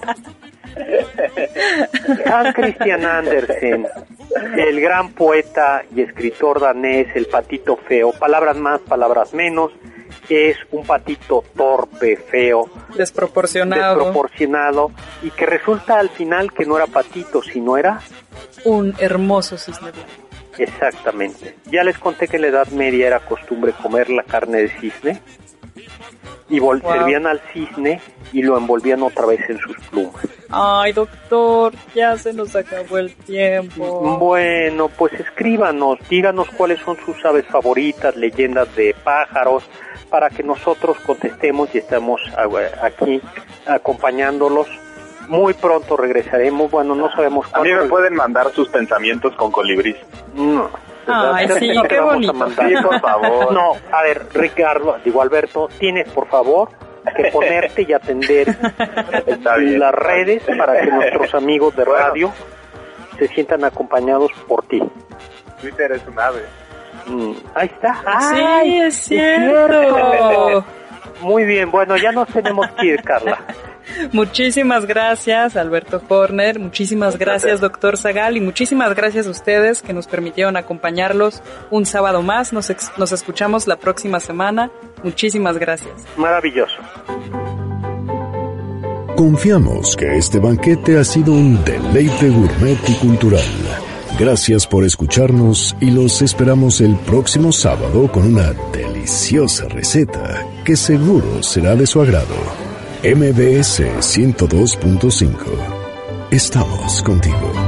Hans Christian Andersen, el gran poeta y escritor danés, el patito feo, palabras más, palabras menos, es un patito torpe, feo, Desproporcionado. desproporcionado, y que resulta al final que no era patito, sino era Un hermoso cisne blanco. exactamente. Ya les conté que en la Edad Media era costumbre comer la carne de cisne, y vol- Wow. servían al cisne y lo envolvían otra vez en sus plumas. Ay, doctor, ya se nos acabó el tiempo. Bueno, pues escríbanos, díganos cuáles son sus aves favoritas, leyendas de pájaros, para que nosotros contestemos y estamos a- aquí acompañándolos. Muy pronto regresaremos, bueno, no sabemos A mí cuándo. me pueden mandar sus pensamientos con colibrí. No. Ay, sí, No te qué vamos a bonito. mandar. Sí, por favor. No, a ver, Ricardo, digo Alberto, tienes por favor que ponerte y atender Está bien. las redes para que nuestros amigos de radio se sientan acompañados por ti. Twitter es un ave. Mm, ahí está. Sí, ¡Ay, es cierto. Muy bien, bueno, ya nos tenemos que ir, Carla. Muchísimas gracias, Alberto Horner. Muchísimas gracias, doctor Zagal. Y muchísimas gracias a ustedes que nos permitieron acompañarlos un sábado más. Nos, ex- nos escuchamos la próxima semana. Muchísimas gracias. Maravilloso. Confiamos que este banquete ha sido un deleite gourmet y cultural. Gracias por escucharnos y los esperamos el próximo sábado con una deliciosa receta que seguro será de su agrado. M B S ciento dos punto cinco. Estamos contigo.